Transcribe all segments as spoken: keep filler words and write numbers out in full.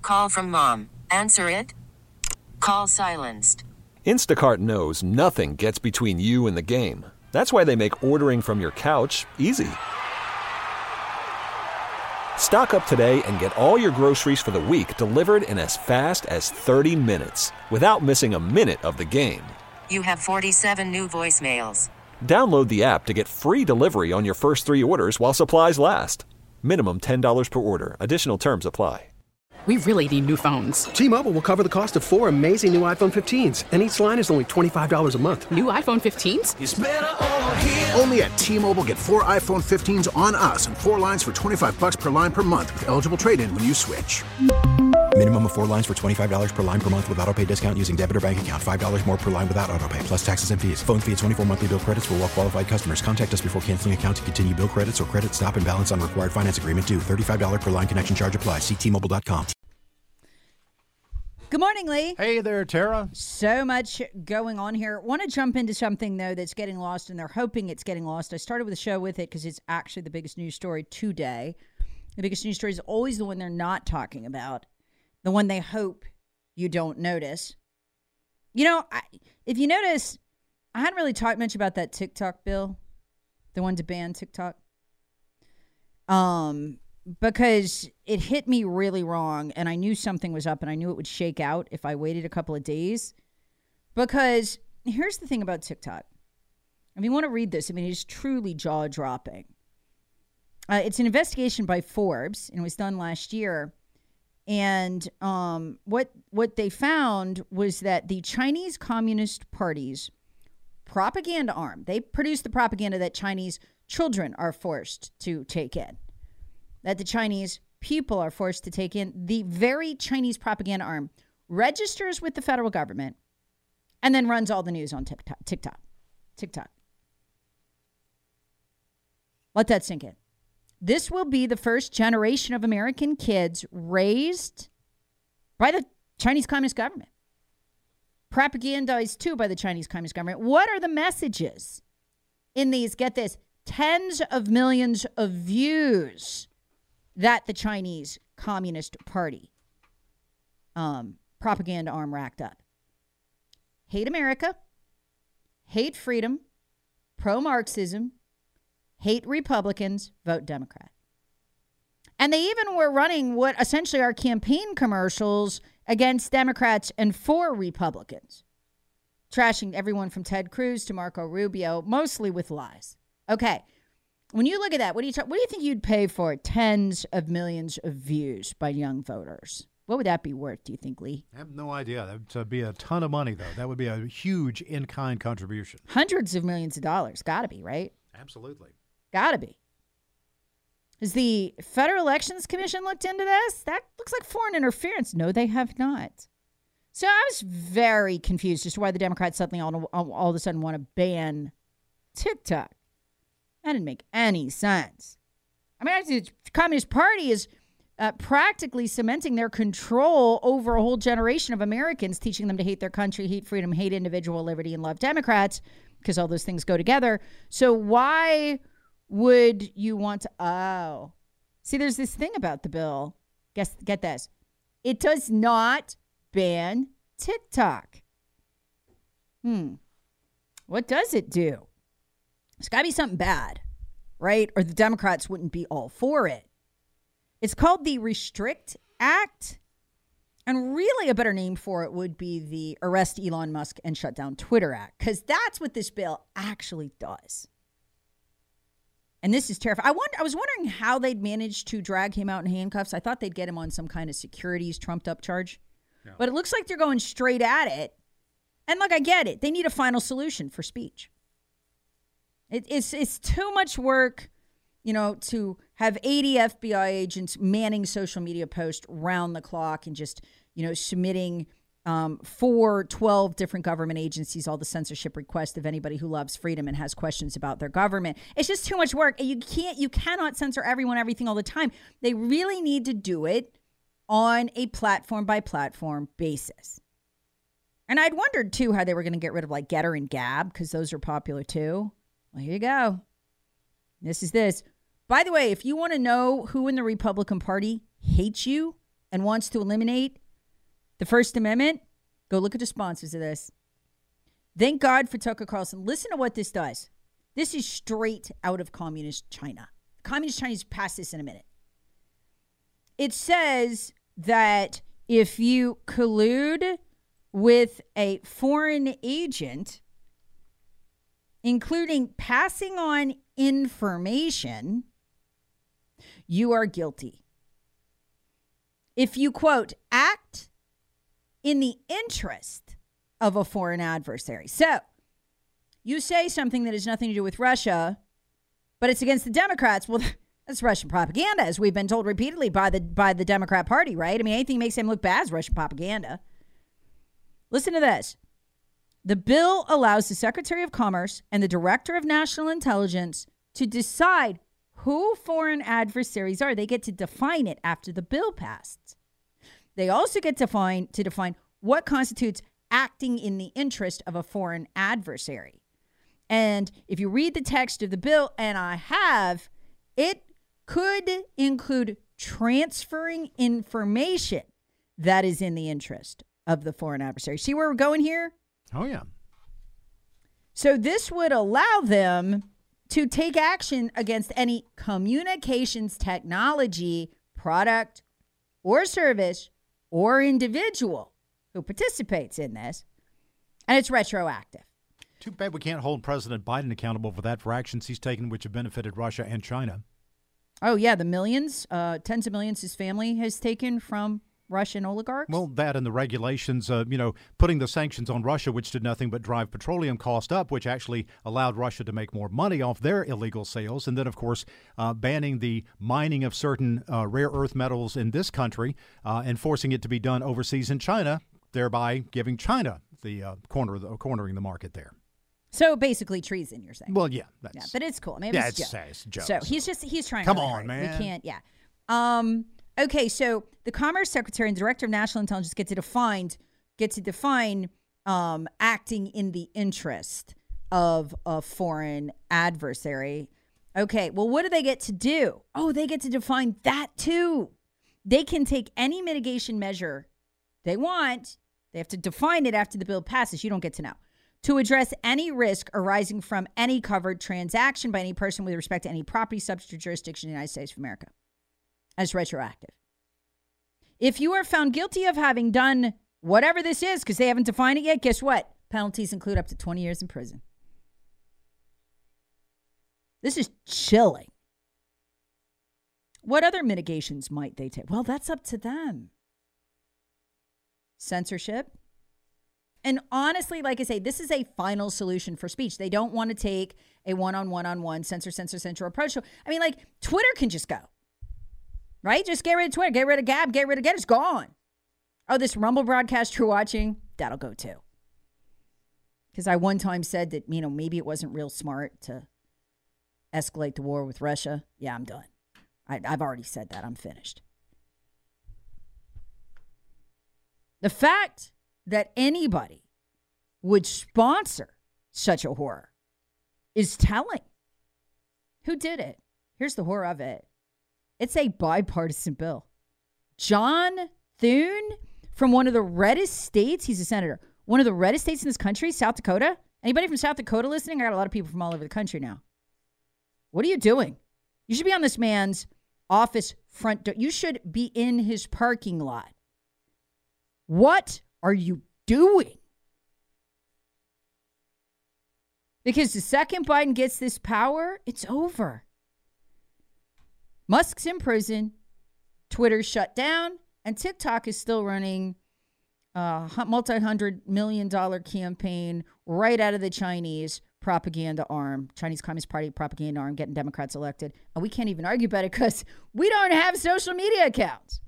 Call from mom. Answer it. Call silenced. Instacart knows nothing gets between you and the game. That's why they make ordering from your couch easy. Stock up today and get all your groceries for the week delivered in as fast as thirty minutes without missing a minute of the game. You have forty-seven new voicemails. Download the app to get free delivery on your first three orders while supplies last. Minimum ten dollars per order. Additional terms apply. We really need new phones. T-Mobile will cover the cost of four amazing new iPhone fifteens, and each line is only twenty-five dollars a month. New iPhone fifteens? It's better over here. Only at T-Mobile, get four iPhone fifteens on us and four lines for twenty-five bucks per line per month with eligible trade-in when you switch. Minimum of four lines for twenty-five dollars per line per month with autopay discount using debit or bank account. five dollars more per line without autopay, plus taxes and fees. Phone fee at twenty-four monthly bill credits for well-qualified customers. Contact us before canceling account to continue bill credits or credit stop and balance on required finance agreement due. thirty-five dollars per line connection charge applies. See T Mobile dot com. Good morning, Lee. Hey there, Tara. So much going on here. Want to jump into something, though, that's getting lost, and they're hoping it's getting lost. I started with the show with it because it's actually the biggest news story today. The biggest news story is always the one they're not talking about, the one they hope you don't notice. You know, I, if you notice, I hadn't really talked much about that TikTok bill, the one to ban TikTok. Um... Because it hit me really wrong, and I knew something was up, and I knew it would shake out if I waited a couple of days. Because here's the thing about TikTok. If you want to read this, I mean, it's truly jaw-dropping. Uh, it's an investigation by Forbes, and it was done last year. And um, what what they found was that the Chinese Communist Party's propaganda arm, they produce the propaganda that Chinese children are forced to take in. That the Chinese people are forced to take in, the very Chinese propaganda arm registers with the federal government and then runs all the news on TikTok. TikTok. TikTok. Let that sink in. This will be the first generation of American kids raised by the Chinese Communist government. Propagandized, too, by the Chinese Communist government. What are the messages in these, get this, tens of millions of views that the Chinese Communist Party um, propaganda arm racked up? Hate America, hate freedom, pro-Marxism, hate Republicans, vote Democrat. And they even were running what essentially are campaign commercials against Democrats and for Republicans, trashing everyone from Ted Cruz to Marco Rubio, mostly with lies. Okay. When you look at that, what do you ta- what do you think you'd pay for tens of millions of views by young voters? What would that be worth, do you think, Lee? I have no idea. That would be a ton of money, though. That would be a huge in-kind contribution. Hundreds of millions of dollars. Got to be, right? Absolutely. Got to be. Has the Federal Elections Commission looked into this? That looks like foreign interference. No, they have not. So I was very confused as to why the Democrats suddenly all, all, all of a sudden want to ban TikTok. That didn't make any sense. I mean, the Communist Party is uh, practically cementing their control over a whole generation of Americans, teaching them to hate their country, hate freedom, hate individual liberty, and love Democrats, because all those things go together. So why would you want to... Oh. See, there's this thing about the bill. Guess, get this. It does not ban TikTok. Hmm. What does it do? It's got to be something bad, right? Or the Democrats wouldn't be all for it. It's called the Restrict Act. And really a better name for it would be the Arrest Elon Musk and Shut Down Twitter Act, because that's what this bill actually does. And this is terrifying. I, wonder, I was wondering how they'd manage to drag him out in handcuffs. I thought they'd get him on some kind of securities trumped up charge. No. But it looks like they're going straight at it. And look, I get it. They need a final solution for speech. It, it's it's too much work, you know, to have eighty F B I agents manning social media posts round the clock and just, you know, submitting um, for twelve different government agencies all the censorship requests of anybody who loves freedom and has questions about their government. It's just too much work. You can't, you cannot censor everyone, everything all the time. They really need to do it on a platform by platform basis. And I'd wondered too how they were going to get rid of like Getter and Gab, because those are popular too. Well, here you go. This is this. By the way, if you want to know who in the Republican Party hates you, and wants to eliminate the First Amendment, go look at the sponsors of this. Thank God for Tucker Carlson. Listen to what this does. This is straight out of communist China. Communist China is past this in a minute. It says that if you collude with a foreign agent, including passing on information, you are guilty. If you, quote, act in the interest of a foreign adversary. So, you say something that has nothing to do with Russia, but it's against the Democrats. Well, that's Russian propaganda, as we've been told repeatedly by the by the Democrat Party, right? I mean, anything that makes them look bad is Russian propaganda. Listen to this. The bill allows the Secretary of Commerce and the Director of National Intelligence to decide who foreign adversaries are. They get to define it after the bill passed. They also get to define, to define what constitutes acting in the interest of a foreign adversary. And if you read the text of the bill, and I have, it could include transferring information that is in the interest of the foreign adversary. See where we're going here? Oh, yeah. So this would allow them to take action against any communications technology, product, or service, or individual who participates in this, and it's retroactive. Too bad we can't hold President Biden accountable for that, for actions he's taken which have benefited Russia and China. Oh, yeah, the millions, uh, tens of millions his family has taken from Russian oligarchs? Well, that and the regulations, uh, you know, putting the sanctions on Russia, which did nothing but drive petroleum cost up, which actually allowed Russia to make more money off their illegal sales. And then, of course, uh, banning the mining of certain uh, rare earth metals in this country uh, and forcing it to be done overseas in China, thereby giving China the uh, corner, the, cornering the market there. So basically treason, you're saying? Well, yeah. That's, yeah, but it's cool. Maybe yeah, it's, it's, Joe. it's Joe. So he's just, he's trying Come really on, hard. man. We can't, yeah. Um, okay, so the Commerce Secretary and Director of National Intelligence get to define, get to define um, acting in the interest of a foreign adversary. Okay, well, what do they get to do? Oh, they get to define that too. They can take any mitigation measure they want. They have to define it after the bill passes. You don't get to know. To address any risk arising from any covered transaction by any person with respect to any property subject to jurisdiction in the United States of America. As retroactive. If you are found guilty of having done whatever this is, because they haven't defined it yet, guess what? Penalties include up to twenty years in prison. This is chilling. What other mitigations might they take? Well, that's up to them. Censorship. And honestly, like I say, this is a final solution for speech. They don't want to take a one-on-one-on-one censor, censor, censor approach. So, I mean, like, Twitter can just go. Right? Just get rid of Twitter. Get rid of Gab. Get rid of Get. It's gone. Oh, this Rumble broadcast you're watching, that'll go too. Because I one time said that, you know, maybe it wasn't real smart to escalate the war with Russia. Yeah, I'm done. I, I've already said that. I'm finished. The fact that anybody would sponsor such a horror is telling. Who did it? Here's the horror of it. It's a bipartisan bill. John Thune from one of the reddest states, he's a senator, one of the reddest states in this country, South Dakota. Anybody from South Dakota listening? I got a lot of people from all over the country now. What are you doing? You should be on this man's office front door. You should be in his parking lot. What are you doing? Because the second Biden gets this power, it's over. Musk's in prison, Twitter's shut down, and TikTok is still running a multi-hundred million dollar campaign right out of the Chinese propaganda arm, Chinese Communist Party propaganda arm, getting Democrats elected. And we can't even argue about it because we don't have social media accounts.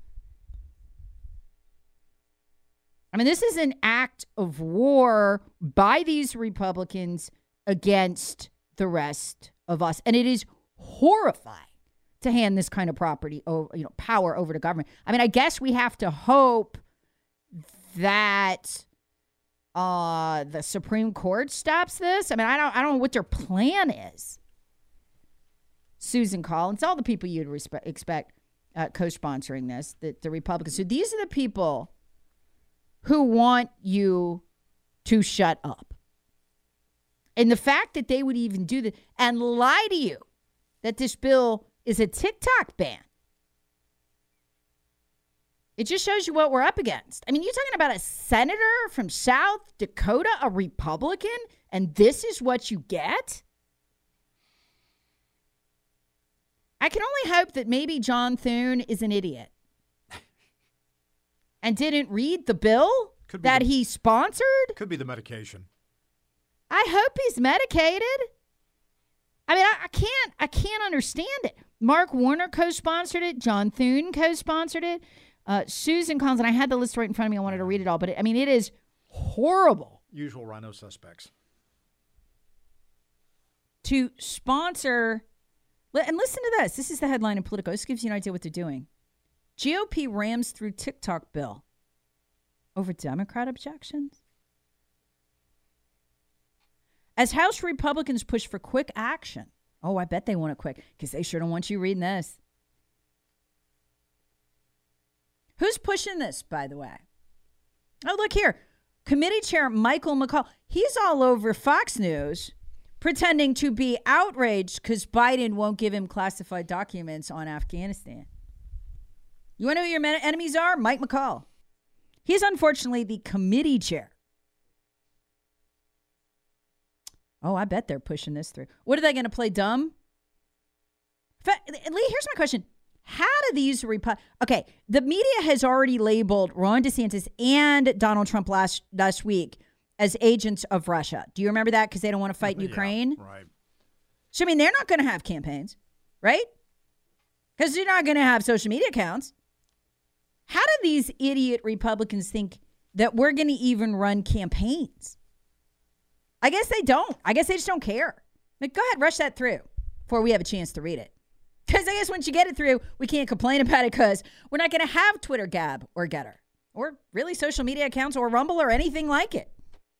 I mean, this is an act of war by these Republicans against the rest of us. And it is horrifying to hand this kind of property, over, you know, power over to government. I mean, I guess we have to hope that uh, the Supreme Court stops this. I mean, I don't, I don't know what their plan is. Susan Collins, all the people you'd respect, expect. uh, co-sponsoring this, the, the Republicans. So these are the people who want you to shut up. And the fact that they would even do that and lie to you that this bill is a TikTok ban, it just shows you what we're up against. I mean, you're talking about a senator from South Dakota, a Republican, and this is what you get? I can only hope that maybe John Thune is an idiot and didn't read the bill that the, he sponsored. Could be the medication. I hope he's medicated. I mean, I, I can't, I can't understand it. Mark Warner co-sponsored it. John Thune co-sponsored it. Uh, Susan Collins, and I had the list right in front of me. I wanted to read it all, but it, I mean, it is horrible. Usual rhino suspects. To sponsor, and listen to this. This is the headline in Politico. This gives you an idea what they're doing. G O P rams through TikTok bill over Democrat objections. As House Republicans push for quick action. Oh, I bet they want it quick because they sure don't want you reading this. Who's pushing this, by the way? Oh, look here. Committee Chair Michael McCaul. He's all over Fox News pretending to be outraged because Biden won't give him classified documents on Afghanistan. You want to know who your enemies are? Mike McCaul. He's unfortunately the committee chair. Oh, I bet they're pushing this through. What are they going to play dumb? Lee, here's my question. How do these Repu- Okay, the media has already labeled Ron DeSantis and Donald Trump last last week as agents of Russia. Do you remember that? Because they don't want to fight in Ukraine? Yeah, right. So, I mean, they're not going to have campaigns, right? Because they're not going to have social media accounts. How do these idiot Republicans think that we're going to even run campaigns? I guess they don't. I guess they just don't care. Like, go ahead, rush that through before we have a chance to read it. Because I guess once you get it through, we can't complain about it because we're not going to have Twitter, Gab, or Getter, or really social media accounts or Rumble or anything like it.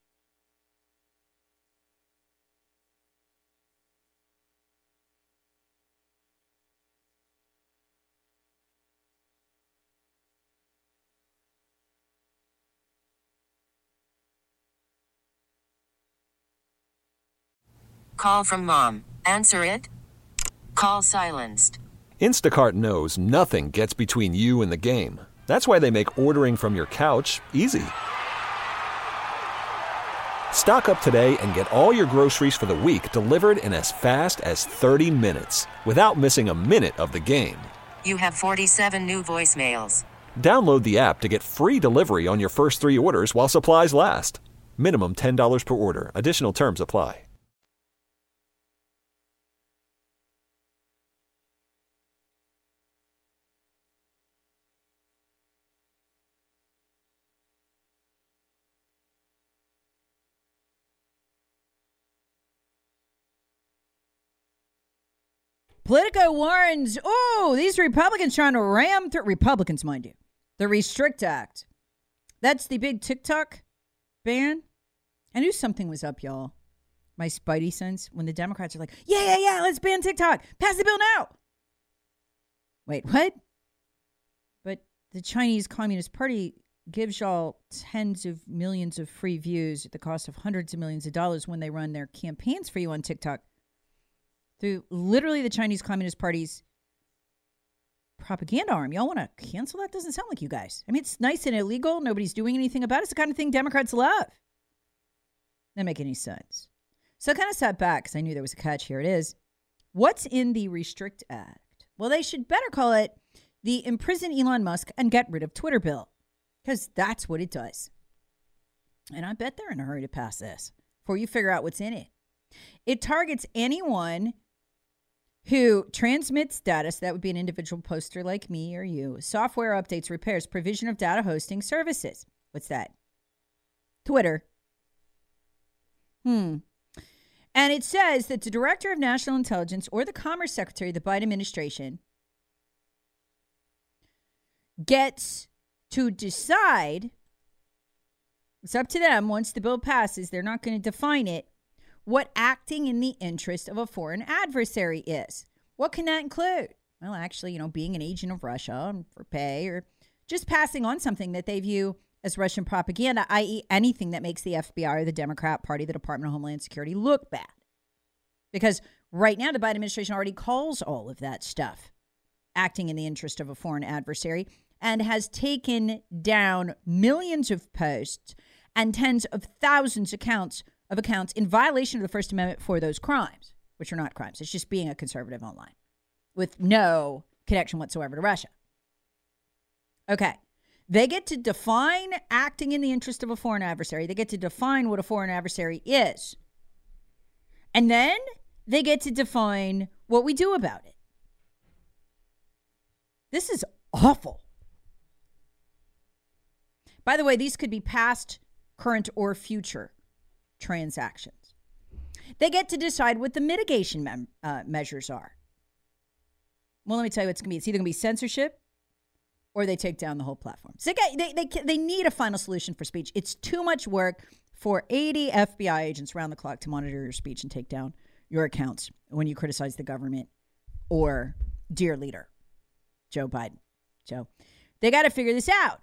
Call from mom. Answer it. Call silenced. Instacart knows nothing gets between you and the game. That's why they make ordering from your couch easy. Stock up today and get all your groceries for the week delivered in as fast as thirty minutes without missing a minute of the game. You have forty-seven new voicemails. Download the app to get free delivery on your first three orders while supplies last. Minimum ten dollars per order. Additional terms apply. Politico warns, oh, these Republicans trying to ram through, Republicans, mind you, the Restrict Act. That's the big TikTok ban. I knew something was up, y'all. My spidey sense when the Democrats are like, yeah, yeah, yeah, let's ban TikTok. Pass the bill now. Wait, what? But the Chinese Communist Party gives y'all tens of millions of free views at the cost of hundreds of millions of dollars when they run their campaigns for you on TikTok. Through literally the Chinese Communist Party's propaganda arm. Y'all want to cancel that? Doesn't sound like you guys. I mean, it's nice and illegal. Nobody's doing anything about it. It's the kind of thing Democrats love. Doesn't make any sense. So I kind of sat back because I knew there was a catch. Here it is. What's in the Restrict Act? Well, they should better call it the Imprison Elon Musk and Get Rid of Twitter bill, because that's what it does. And I bet they're in a hurry to pass this before you figure out what's in it. It targets anyone who transmits data, so that would be an individual poster like me or you, software updates, repairs, provision of data hosting services. What's that? Twitter. Hmm. And it says that the Director of National Intelligence or the Commerce Secretary of the Biden administration gets to decide, it's up to them once the bill passes, they're not going to define it, what acting in the interest of a foreign adversary is. What can that include? well, actually, you know, being an agent of Russia for pay or just passing on something that they view as Russian propaganda, that is anything that makes the F B I or the Democrat Party, the Department of Homeland Security, look bad. Because right now, the Biden administration already calls all of that stuff acting in the interest of a foreign adversary and has taken down millions of posts and tens of thousands accounts of accounts in violation of the First Amendment for those crimes, which are not crimes. It's just being a conservative online with no connection whatsoever to Russia. Okay. They get to define acting in the interest of a foreign adversary. They get to define what a foreign adversary is. And then they get to define what we do about it. This is awful. By the way, these could be past, current, or future transactions. They get to decide what the mitigation mem- uh, measures are. Well, let me tell you what it's going to be. It's either going to be censorship or they take down the whole platform. So they, they, they, they need a final solution for speech. It's too much work for eighty F B I agents around the clock to monitor your speech and take down your accounts when you criticize the government or dear leader, Joe Biden. Joe, they got to figure this out.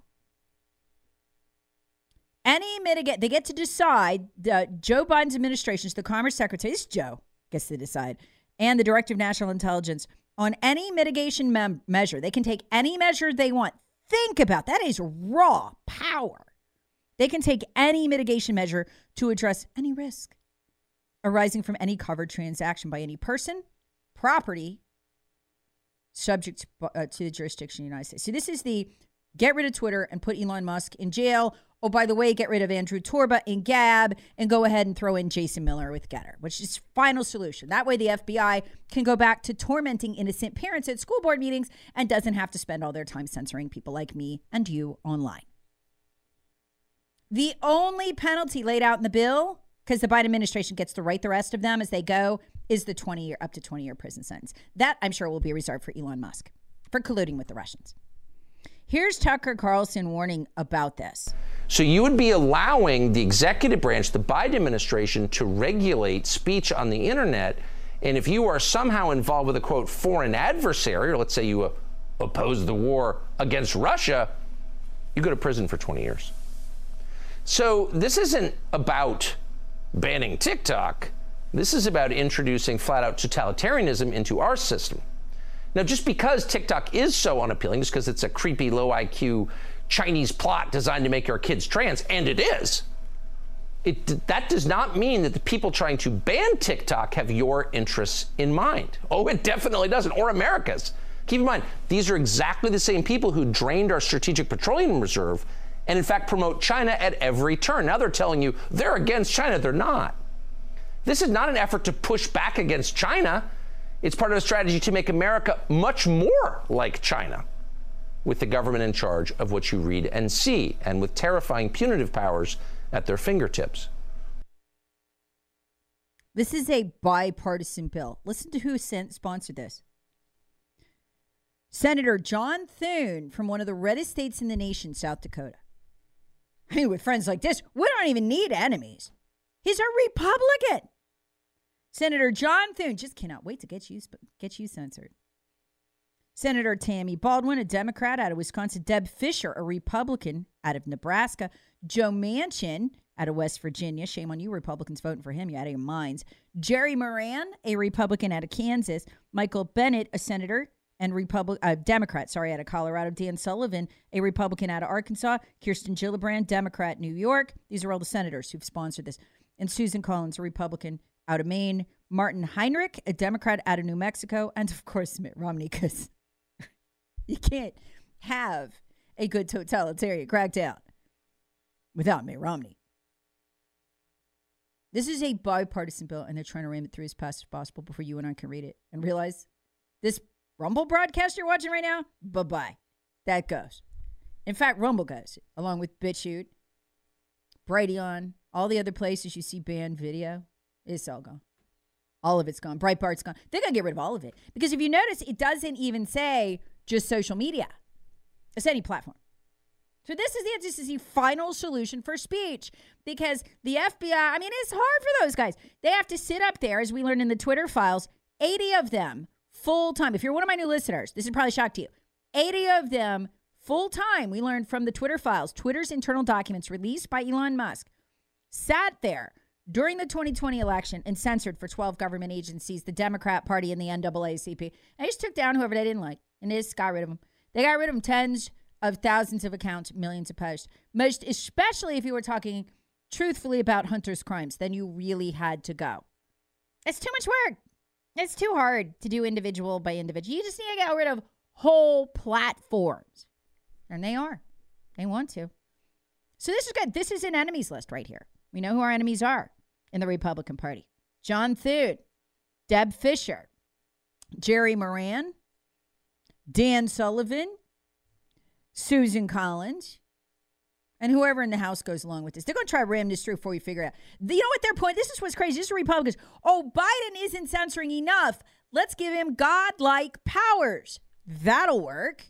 Any mitigate, they get to decide, the Joe Biden's administration, the Commerce Secretary, this is Joe, gets to decide, and the Director of National Intelligence on any mitigation mem- measure. They can take any measure they want. Think about that. Is raw power. They can take any mitigation measure to address any risk arising from any covered transaction by any person, property, subject to, uh, to the jurisdiction of the United States. So this is the get rid of Twitter and put Elon Musk in jail. Oh, by the way, get rid of Andrew Torba in Gab and go ahead and throw in Jason Miller with Getter, which is final solution. That way the F B I can go back to tormenting innocent parents at school board meetings and doesn't have to spend all their time censoring people like me and you online. The only penalty laid out in the bill, because the Biden administration gets to write the rest of them as they go, is the twenty year, up to twenty year prison sentence. That, I'm sure, will be reserved for Elon Musk for colluding with the Russians. Here's Tucker Carlson warning about this. So you would be allowing the executive branch, the Biden administration, to regulate speech on the internet. And if you are somehow involved with a, quote, foreign adversary, or let's say you uh, oppose the war against Russia, you go to prison for twenty years. So this isn't about banning TikTok. This is about introducing flat out totalitarianism into our system. Now, just because TikTok is so unappealing, just because it's a creepy, low I Q Chinese plot designed to make our kids trans, and it is, it, that does not mean that the people trying to ban TikTok have your interests in mind. Oh, it definitely doesn't, or America's. Keep in mind, these are exactly the same people who drained our strategic petroleum reserve and, in fact, promote China at every turn. Now they're telling you they're against China. They're not. This is not an effort to push back against China. It's part of a strategy to make America much more like China, with the government in charge of what you read and see, and with terrifying punitive powers at their fingertips. This is a bipartisan bill. Listen to who sent, sponsored this. Senator John Thune from one of the reddest states in the nation, South Dakota. I mean, with friends like this, we don't even need enemies. He's a Republican. Senator John Thune, just cannot wait to get you get you censored. Senator Tammy Baldwin, a Democrat out of Wisconsin. Deb Fischer, a Republican out of Nebraska. Joe Manchin out of West Virginia. Shame on you, Republicans, voting for him. You're out of your minds. Jerry Moran, a Republican out of Kansas. Michael Bennet, a senator and Republic, uh, Democrat, sorry, out of Colorado. Dan Sullivan, a Republican out of Arkansas. Kirsten Gillibrand, Democrat, New York. These are all the senators who've sponsored this. And Susan Collins, a Republican out of Maine. Martin Heinrich, a Democrat out of New Mexico. And, of course, Mitt Romney, because you can't have a good totalitarian crackdown without Mitt Romney. This is a bipartisan bill, and they're trying to ram it through as fast as possible before you and I can read it and realize this Rumble broadcast you're watching right now, bye-bye. That goes. In fact, Rumble goes, along with BitChute, Brighteon, all the other places you see banned video. It's all gone. All of it's gone. Breitbart's gone. They're going to get rid of all of it. Because if you notice, it doesn't even say just social media. It's any platform. So this is the this is the final solution for speech. Because the F B I, I mean, it's hard for those guys. They have to sit up there, as we learned in the Twitter files, eighty of them, full time. If you're one of my new listeners, this is probably a shock to you. eighty of them full time, we learned from the Twitter files, Twitter's internal documents released by Elon Musk, sat there during the twenty twenty election and censored for twelve government agencies, the Democrat Party and the N double A C P. And they just took down whoever they didn't like and they just got rid of them. They got rid of them, tens of thousands of accounts, millions of posts. Most, especially if you were talking truthfully about Hunter's crimes, then you really had to go. It's too much work. It's too hard to do individual by individual. You just need to get rid of whole platforms. And they are. They want to. So this is good. This is an enemies list right here. We know who our enemies are in the Republican Party. John Thune, Deb Fischer, Jerry Moran, Dan Sullivan, Susan Collins, and whoever in the House goes along with this. They're going to try to ram this through before we figure it out. You know what their point? This is what's crazy. This is Republicans. Oh, Biden isn't censoring enough. Let's give him godlike powers. That'll work.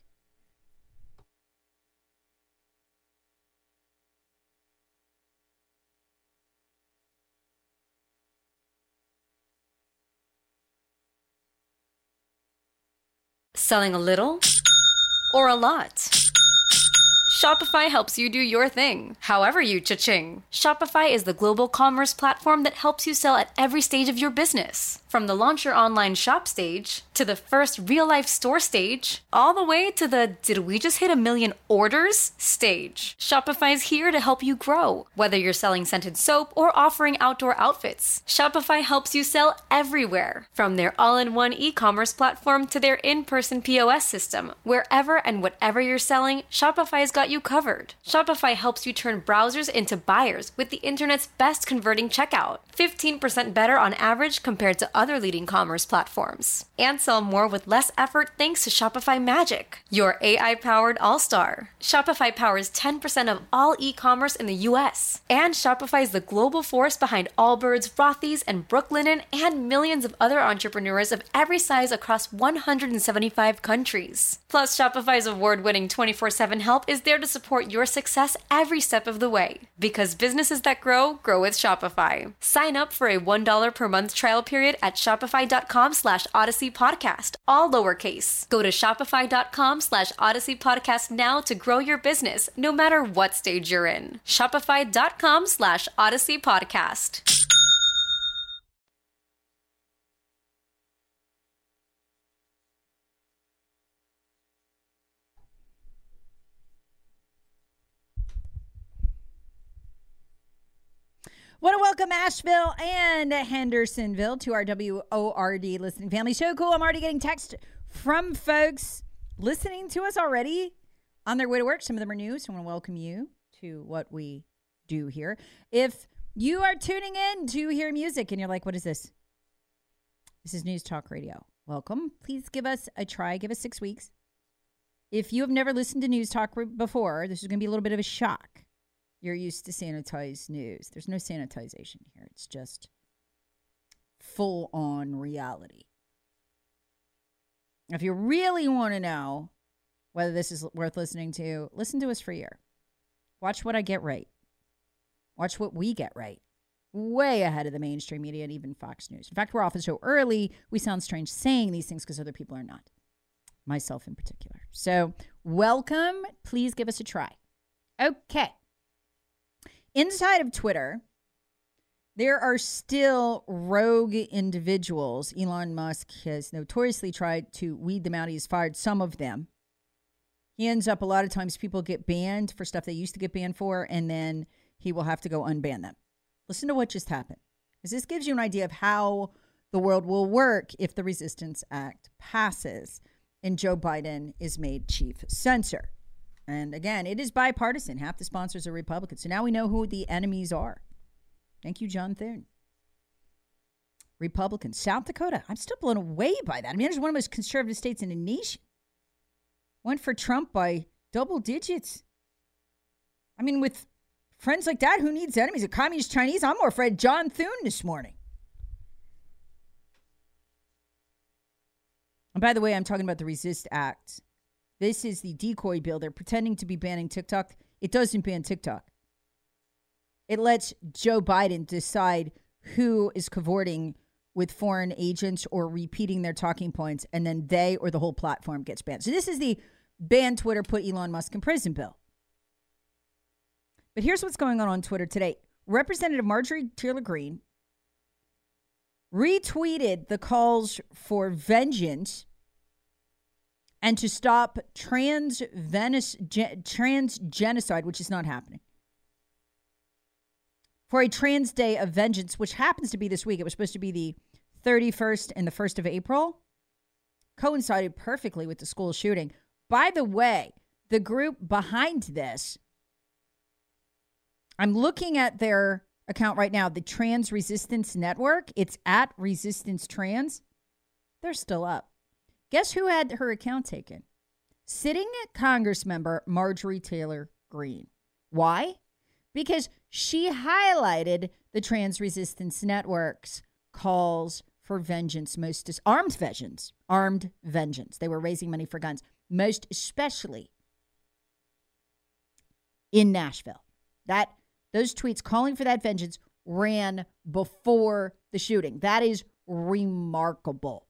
Selling a little or a lot? Shopify helps you do your thing, however you cha-ching. Shopify is the global commerce platform that helps you sell at every stage of your business. From the launch your online shop stage, to the first real-life store stage, all the way to the did we just hit a million orders stage. Shopify is here to help you grow. Whether you're selling scented soap or offering outdoor outfits, Shopify helps you sell everywhere. From their all-in-one e-commerce platform to their in-person P O S system, wherever and whatever you're selling, Shopify's got you covered. Shopify helps you turn browsers into buyers with the internet's best converting checkout. fifteen percent better on average compared to other leading commerce platforms. And sell more with less effort thanks to Shopify Magic, your A I-powered all-star. Shopify powers ten percent of all e-commerce in the U S. And Shopify is the global force behind Allbirds, Rothy's, and Brooklinen, and millions of other entrepreneurs of every size across one hundred seventy-five countries. Plus, Shopify's award-winning twenty-four seven help is there to support your success every step of the way. Because businesses that grow, grow with Shopify. Sign up for a one dollar per month trial period at shopify.com slash Odyssey Podcast, all lowercase. Go to shopify.com slash Odyssey Podcast now to grow your business, no matter what stage you're in. Shopify.com slash Odyssey Podcast. Want to welcome Asheville and Hendersonville to our W O R D listening family. So cool. I'm already getting text from folks listening to us already on their way to work. Some of them are new, so I want to welcome you to what we do here. If you are tuning in to hear music and you're like, what is this? This is News Talk Radio. Welcome. Please give us a try. Give us six weeks. If you have never listened to News Talk before, this is going to be a little bit of a shock. You're used to sanitized news. There's no sanitization here. It's just full-on reality. If you really want to know whether this is worth listening to, listen to us for a year. Watch what I get right. Watch what we get right. Way ahead of the mainstream media and even Fox News. In fact, we're often so early, we sound strange saying these things because other people are not. Myself in particular. So, welcome. Please give us a try. Okay. Inside of Twitter, there are still rogue individuals. Elon Musk has notoriously tried to weed them out. He's fired some of them. He ends up, a lot of times, people get banned for stuff they used to get banned for, and then he will have to go unban them. Listen to what just happened, because this gives you an idea of how the world will work if the Resistance Act passes and Joe Biden is made chief censor. And again, it is bipartisan. Half the sponsors are Republicans. So now we know who the enemies are. Thank you, John Thune. Republicans. South Dakota. I'm still blown away by that. I mean, it's one of the most conservative states in the nation. Went for Trump by double digits. I mean, with friends like that, who needs enemies? A communist Chinese? I'm more afraid of John Thune this morning. And by the way, I'm talking about the Resist Act. This is the decoy bill. They're pretending to be banning TikTok. It doesn't ban TikTok. It lets Joe Biden decide who is cavorting with foreign agents or repeating their talking points, and then they or the whole platform gets banned. So this is the ban Twitter, put Elon Musk in prison bill. But here's what's going on on Twitter today. Representative Marjorie Taylor Greene retweeted the calls for vengeance and to stop trans Venice, trans genocide, which is not happening, for a Trans Day of Vengeance, which happens to be this week. It was supposed to be the thirty-first and the first of April. Coincided perfectly with the school shooting. By the way, the group behind this, I'm looking at their account right now, the Trans Resistance Network. It's at Resistance Trans. They're still up. Guess who had her account taken? Sitting Congress member Marjorie Taylor Greene. Why? Because she highlighted the Trans Resistance Network's calls for vengeance, most dis- armed vengeance, armed vengeance. They were raising money for guns, most especially in Nashville. That those tweets calling for that vengeance ran before the shooting. That is remarkable.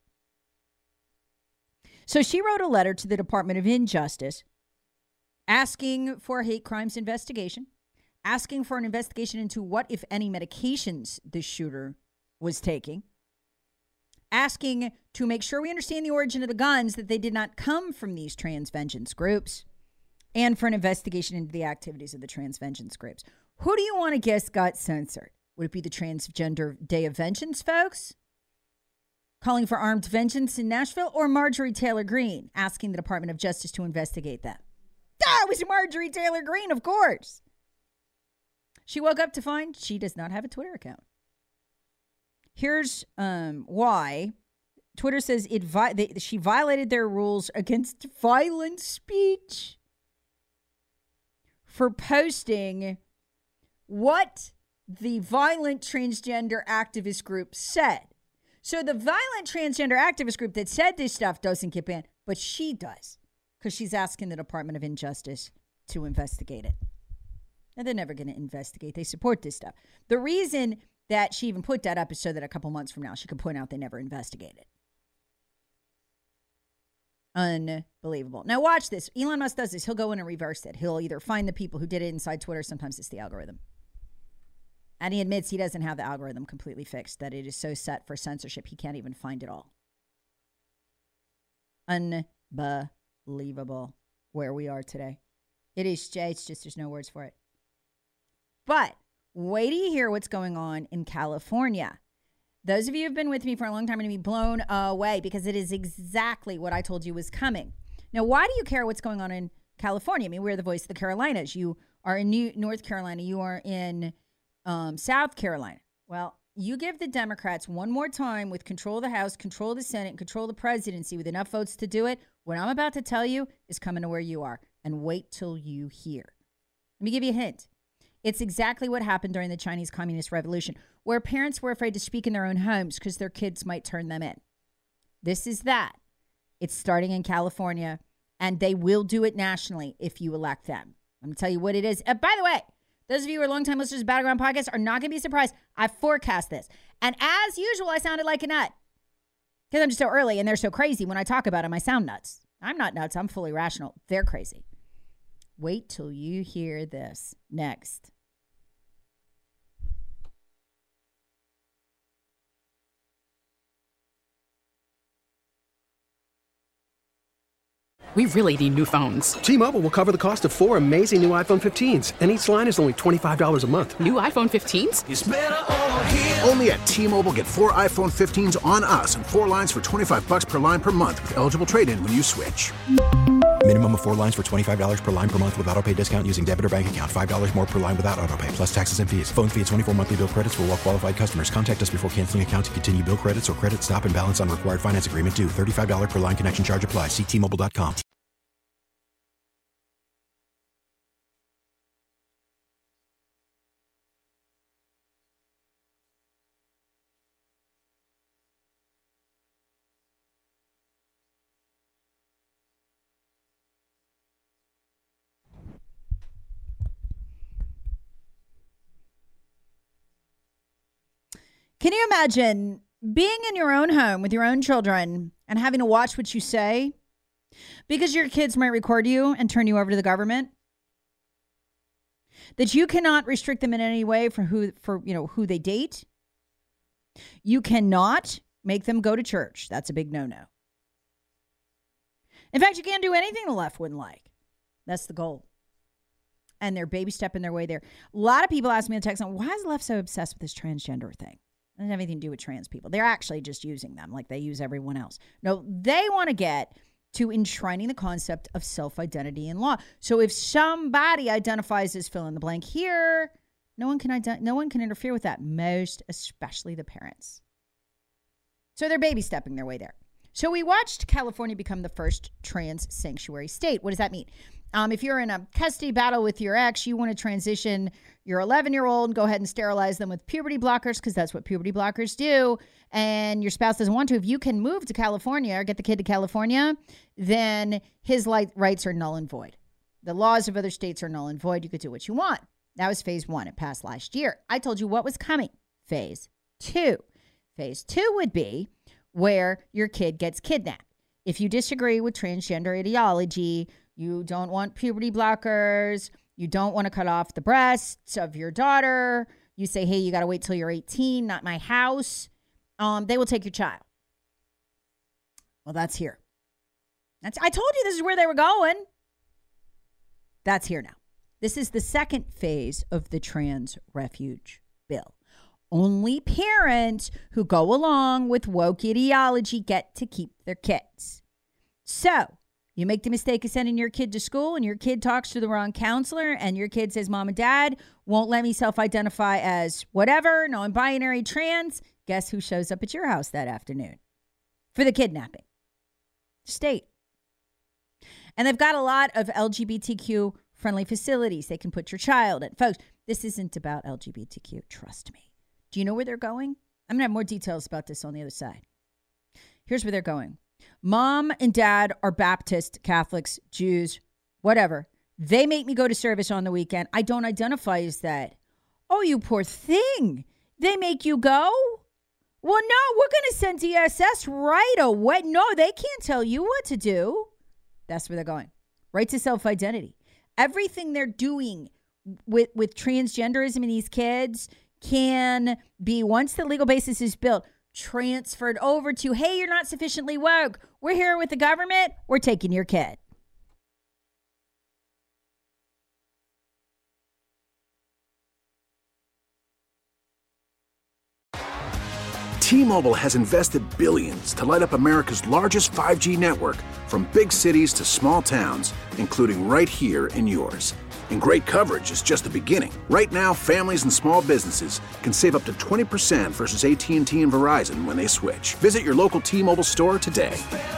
So she wrote a letter to the Department of Injustice asking for a hate crimes investigation, asking for an investigation into what, if any, medications the shooter was taking, asking to make sure we understand the origin of the guns, that they did not come from these trans vengeance groups, and for an investigation into the activities of the trans vengeance groups. Who do you want to guess got censored? Would it be the Transgender Day of Vengeance folks calling for armed vengeance in Nashville, or Marjorie Taylor Greene asking the Department of Justice to investigate that? Ah, it was Marjorie Taylor Greene, of course. She woke up to find she does not have a Twitter account. Here's um, why. Twitter says it vi- they, she violated their rules against violent speech for posting what the violent transgender activist group said. So the violent transgender activist group that said this stuff doesn't get banned, but she does, because she's asking the Department of Injustice to investigate it. And they're never going to investigate. They support this stuff. The reason that she even put that up is so that a couple months from now she can point out they never investigated. Unbelievable. Now watch this. Elon Musk does this. He'll go in and reverse it. He'll either find the people who did it inside Twitter. Sometimes it's the algorithm. And he admits he doesn't have the algorithm completely fixed, that it is so set for censorship he can't even find it all. Unbelievable where we are today. It is, it's just, there's no words for it. But wait till you hear what's going on in California. Those of you who have been with me for a long time are going to be blown away, because it is exactly what I told you was coming. Now, why do you care what's going on in California? I mean, we're the voice of the Carolinas. You are in New North Carolina. You are in um, South Carolina. Well, you give the Democrats one more time with control of the House, control of the Senate, control of the presidency with enough votes to do it. What I'm about to tell you is coming to where you are. And wait till you hear. Let me give you a hint. It's exactly what happened during the Chinese Communist Revolution, where parents were afraid to speak in their own homes because their kids might turn them in. This is that. It's starting in California, and they will do it nationally if you elect them. I'm going to tell you what it is. Uh, by the way, those of you who are longtime listeners of Battleground Podcast are not going to be surprised. I forecast this. And as usual, I sounded like a nut. Because I'm just so early, and they're so crazy. When I talk about them, I sound nuts. I'm not nuts. I'm fully rational. They're crazy. Wait till you hear this next. We really need new phones. T-Mobile will cover the cost of four amazing new iPhone fifteens, and each line is only twenty-five dollars a month. New iPhone fifteens? It's better over here. Only at T-Mobile, get four iPhone fifteens on us and four lines for twenty-five bucks per line per month with eligible trade-in when you switch. Minimum of four lines for twenty-five dollars per line per month with autopay discount using debit or bank account. five dollars more per line without autopay, plus taxes and fees. Phone fee at twenty-four monthly bill credits for well-qualified customers. Contact us before canceling account to continue bill credits or credit stop and balance on required finance agreement due. thirty-five dollars per line connection charge applies. See T Mobile dot com. Can you imagine being in your own home with your own children and having to watch what you say because your kids might record you and turn you over to the government, that you cannot restrict them in any way for who, for, you know, who they date. You cannot make them go to church. That's a big no-no. In fact, you can't do anything the left wouldn't like. That's the goal. And they're baby stepping their way there. A lot of people ask me in text, why is the left so obsessed with this transgender thing? It doesn't have anything to do with trans people. They're actually just using them like they use everyone else. No, they want to get to enshrining the concept of self-identity in law. So if somebody identifies as fill in the blank here, no one can ident- no one can interfere with that, most especially the parents. So they're baby stepping their way there. So we watched California become the first trans sanctuary state. What does that mean? Um, if you're in a custody battle with your ex, you want to transition your eleven-year-old and go ahead and sterilize them with puberty blockers because that's what puberty blockers do, and your spouse doesn't want to, if you can move to California or get the kid to California, then his light rights are null and void. The laws of other states are null and void. You could do what you want. That was phase one. It passed last year. I told you what was coming. Phase two. Phase two would be where your kid gets kidnapped. If you disagree with transgender ideology, you don't want puberty blockers, you don't want to cut off the breasts of your daughter, you say, hey, you got to wait till you're eighteen, not my house, um, they will take your child. Well, that's here. That's, I told you this is where they were going. That's here now. This is the second phase of the trans refuge bill. Only parents who go along with woke ideology get to keep their kids. So, you make the mistake of sending your kid to school and your kid talks to the wrong counselor and your kid says, Mom and Dad won't let me self-identify as whatever, non-binary, trans. Guess who shows up at your house that afternoon for the kidnapping? State. And they've got a lot of L G B T Q friendly facilities they can put your child in. Folks, this isn't about L G B T Q. Trust me. Do you know where they're going? I'm going to have more details about this on the other side. Here's where they're going. Mom and dad are Baptist, Catholics, Jews, whatever. They make me go to service on the weekend. I don't identify as that. Oh, you poor thing. They make you go? Well, no, we're going to send D S S right away. No, they can't tell you what to do. That's where they're going. Right to self-identity. Everything they're doing with, with transgenderism in these kids can be, once the legal basis is built, transferred over to, hey, you're not sufficiently woke. We're here with the government. We're taking your kid. T-Mobile has invested billions to light up America's largest five G network, from big cities to small towns, including right here in yours. And great coverage is just the beginning. Right now, families and small businesses can save up to twenty percent versus A T and T and Verizon when they switch. Visit your local T-Mobile store today.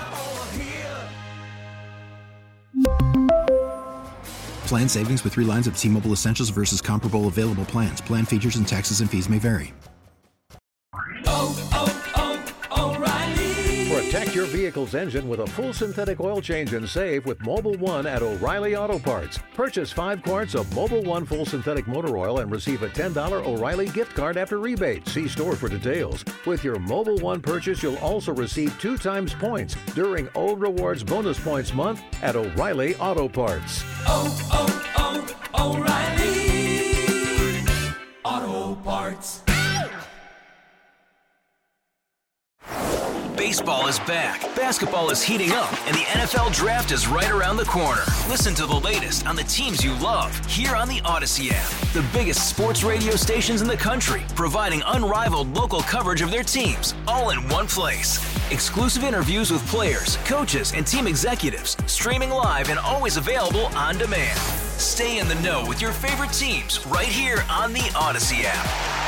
Plan savings with three lines of T-Mobile Essentials versus comparable available plans. Plan features and taxes and fees may vary. Oh, oh, oh, O'Reilly. Protect your vehicle's engine with a full synthetic oil change and save with Mobil one at O'Reilly Auto Parts. Purchase five quarts of Mobil one full synthetic motor oil and receive a ten dollars O'Reilly gift card after rebate. See store for details. With your Mobil one purchase, you'll also receive two times points during O Rewards Bonus Points Month at O'Reilly Auto Parts. Oh, oh, oh, O'Reilly Auto Parts. Baseball is back, basketball is heating up, and the N F L Draft is right around the corner. Listen to the latest on the teams you love here on the Odyssey app. The biggest sports radio stations in the country, providing unrivaled local coverage of their teams, all in one place. Exclusive interviews with players, coaches, and team executives, streaming live and always available on demand. Stay in the know with your favorite teams right here on the Odyssey app.